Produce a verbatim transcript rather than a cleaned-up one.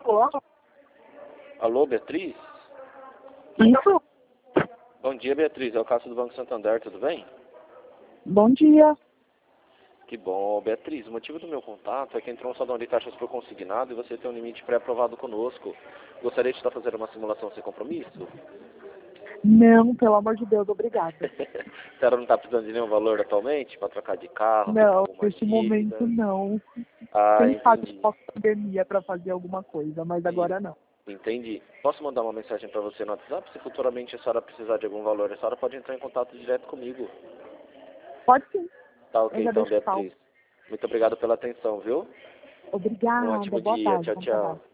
Alô? Alô, Beatriz? Isso? Bom dia, Beatriz. É o Cássio do Banco Santander, tudo bem? Bom dia. Que bom. Beatriz, o motivo do meu contato é que entrou um salão de taxas por consignado e você tem um limite pré-aprovado conosco. Gostaria de estar fazendo uma simulação sem compromisso? Não, pelo amor de Deus, obrigada. A senhora não está precisando de nenhum valor atualmente para trocar de carro, quitar Não, alguma nesse dívida? momento não. Ah, Quem sabe entendi. pós-pandemia para fazer alguma coisa, mas E- agora não. Entendi. Posso mandar uma mensagem para você no WhatsApp? Se futuramente a senhora precisar de algum valor, a senhora pode entrar em contato direto comigo. Pode sim. Tá Eu ok já então, deixo salvo. Beatriz. Muito obrigado pela atenção, viu? Um Obrigada. ótimo Boa dia. tarde. Tchau, Bom tchau. trabalho.